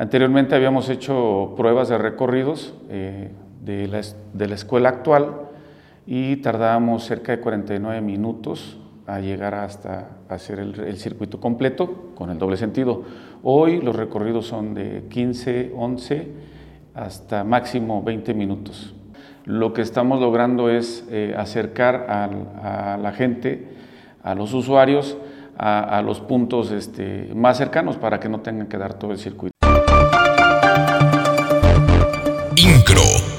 Anteriormente habíamos hecho pruebas de recorridos de la escuela actual y tardábamos cerca de 49 minutos a llegar hasta hacer el circuito completo con el doble sentido. Hoy los recorridos son de 15, 11 hasta máximo 20 minutos. Lo que estamos logrando es acercar a la gente, a los usuarios, a los puntos más cercanos para que no tengan que dar todo el circuito. INCRO